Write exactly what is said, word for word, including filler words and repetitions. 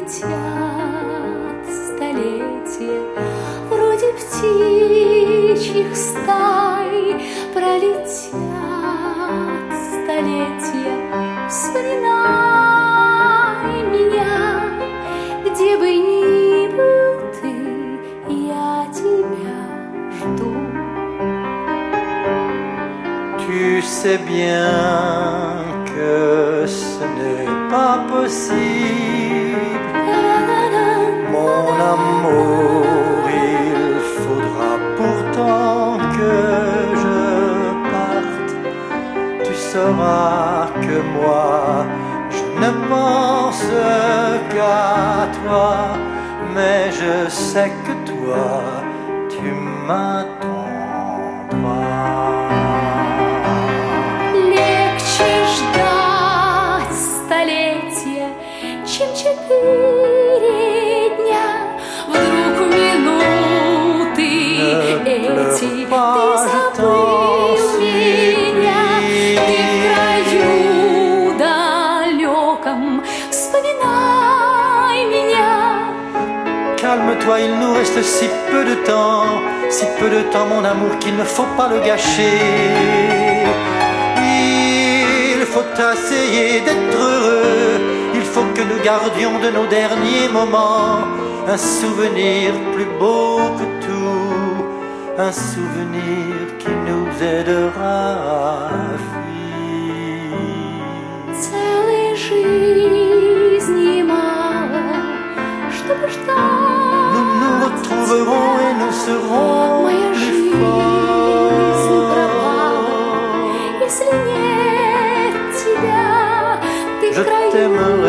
пролетят столетия, вроде птичьих стай, пролетят столетия. Вспоминай меня, где бы ни был ты, я тебя жду. Tu sais bien que ce n'est pas possible, mon amour, il faudra pourtant que je parte. Tu sauras que moi, je ne pense qu'à toi, mais je sais que toi, tu m'attendras. Легче ждать столетия, чем четыре дня. Вдруг минуты эти ты забыл меня, ты в краю далеком, вспоминай меня. Calme-toi, il nous reste si peu de temps, si peu de temps mon amour qu'il ne faut pas le gâcher. Il faut essayer d'être heureux, il faut que nous gardions de nos derniers moments un souvenir plus beau que tout, un souvenir qui nous aidera à fuir. Целой жизни мало, чтобы ждать. Nous nous retrouverons et nous serons Моя plus жизнь пропала, forts. если нет тебя, ты в Je краю t'aimerai